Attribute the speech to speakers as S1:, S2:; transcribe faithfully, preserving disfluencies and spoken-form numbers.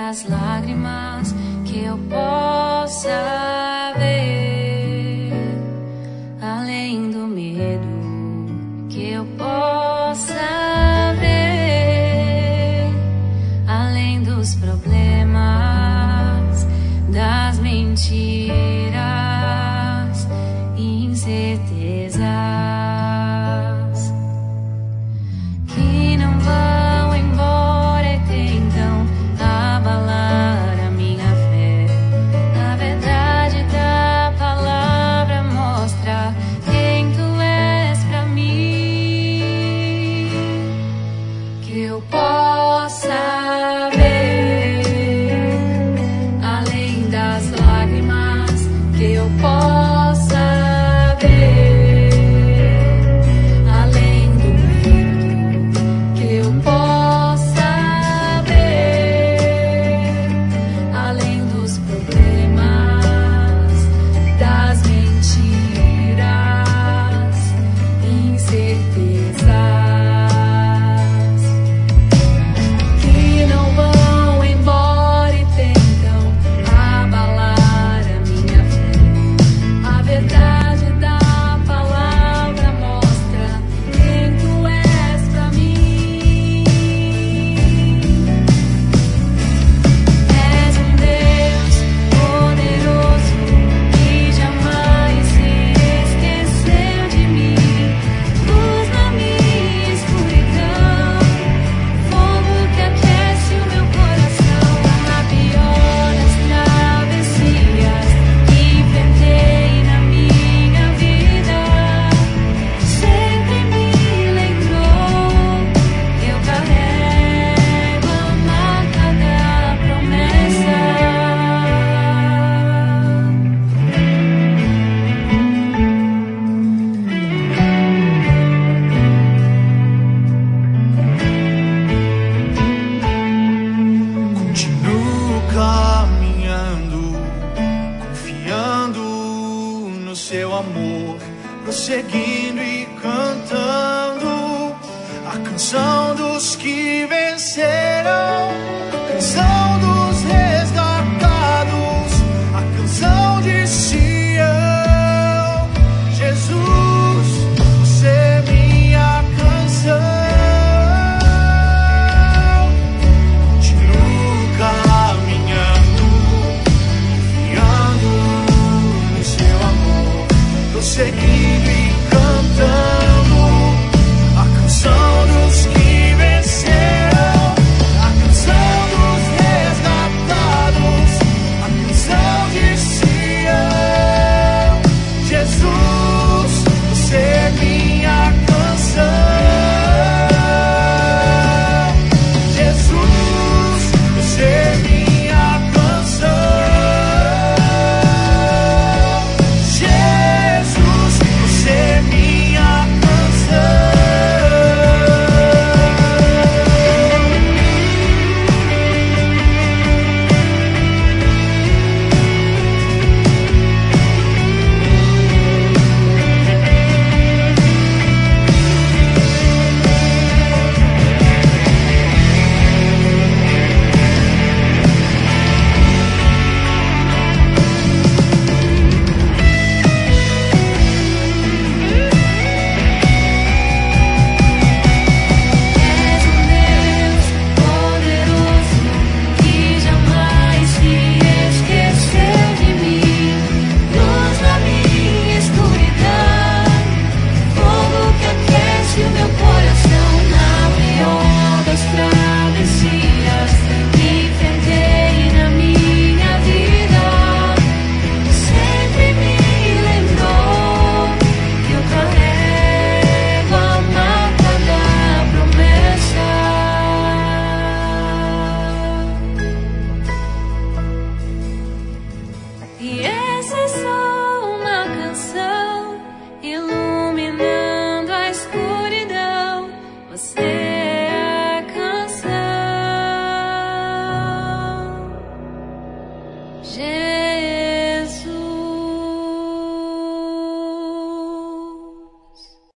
S1: das lágrimas que eu possa ver, além do medo que eu possa ver, além dos problemas, das mentiras e incertezas que não vão embora e tentam abalar a minha fé. A verdade da palavra mostra quem tu és pra mim, que eu possa ver além das lágrimas, que eu possa ver além do medo, que eu possa ver além dos problemas, das mentiras, incertezas que não vão embora e tentam abalar a minha fé. A verdade da palavra mostra quem tu és pra mim. És um Deus poderoso que jamais se esqueceu de mim. Luz na minha escuridão, fogo que aquece o meu coração. Na pior das travessias que enfrentei na minha vida, sempre me lembrou que eu carrego a marca da promessa.
S2: Continuo caminhando, confiando no seu amor, prosseguindo e cantando a canção dos que venceram, a canção dos resgatados, a canção de Sião. Jesus, você é minha canção. Continuo caminhando, confiando no seu amor, prosseguindo e cantando a canção dos que venceram, a canção dos resgatados, a canção de Sião. Jesus, você é minha canção. Jesus, você é minha canção. Jesus, você é minha canção. És um Deus poderoso que jamais se esqueceu de mim. Luz na minha escuridão, fogo que aquece o meu coração. Na pior das travessias que enfrentei na minha vida, sempre me lembrou que eu carrego a marca da promessa. E essa é só uma canção iluminando a escuridão. Você é a canção. Jesus.